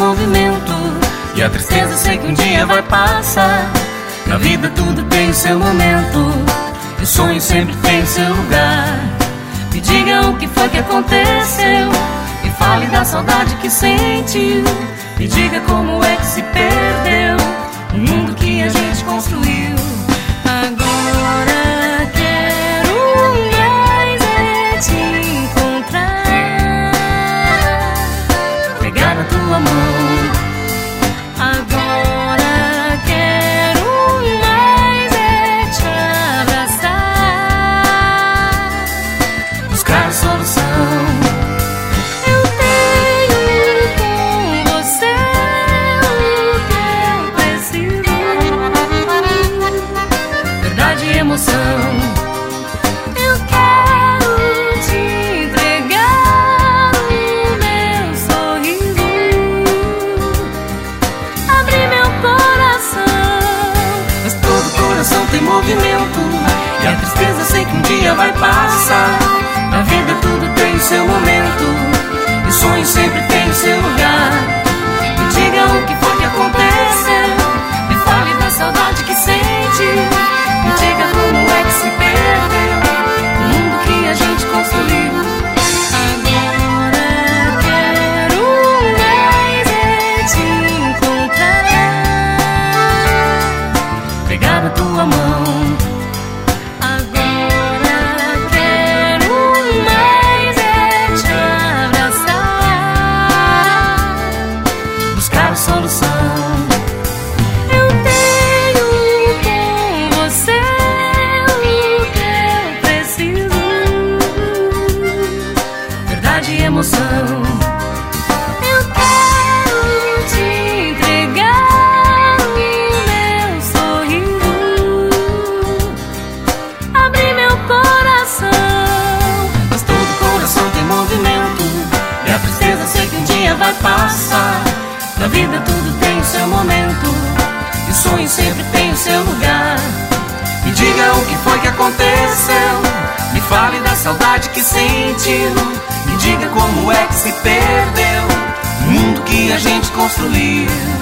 movimento, e a tristeza sei que um dia vai passar. Na vida tudo tem seu momento, e o sonho sempre tem seu lugar. Me diga o que foi que aconteceu, e fale da saudade que sentiu. Me diga como é que se perdeu o mundo que a gente construiu. Agora quero mais é te encontrar, pegar na tua mão. Agora quero mais é te abraçar, buscar a solução. Eu tenho com você o que eu preciso, verdade e emoção. Eu quero te entregar o meu sorriso, abrir meu coração. Mas todo coração tem movimento, e a tristeza sei que um dia vai passar. Na vida tudo tem seu momento, e o sonho sempre tem seu lugar. Me diga o que foi que aconteceu, me fale da saudade que sente. Me diga como é que se perdeu o mundo que a gente construiu. Agora quero mais é te encontrar, pegar na tua mão. Agora quero mais é te abraçar, buscar a solução. Eu tenho com você o que eu preciso, verdade e emoção. Eu quero te entregar o meu sorriso, abrir meu coração. Mas todo coração tem movimento, e a tristeza sei que um dia vai passar. Na vida tudo tem seu momento, e o sonho sempre tem o seu lugar. Me diga o que foi que aconteceu, me fale da saudade que sentiu. Me diga como é que se perdeu o mundo que a gente construiu.